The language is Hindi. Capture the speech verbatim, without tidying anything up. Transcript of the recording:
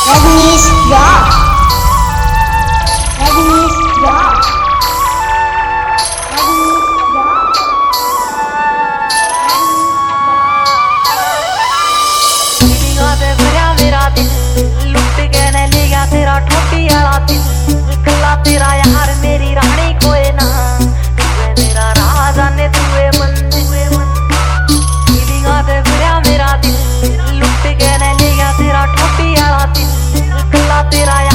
Rajnish Rock. Rajnish Rock. Rajnish Rock. दिलिया दे भरिया मेरा दिल लुट के न ले गया तेरा ठोटी वाला दिल कल्ला तेरा यार मेरी रानी कोई ना तू है मेरा राजा ने तू है मंदिर दिलिया दे भरिया मेरा दिल लुट के न ले गया तेरा ठोटी वाला दिल कल्ला तेरा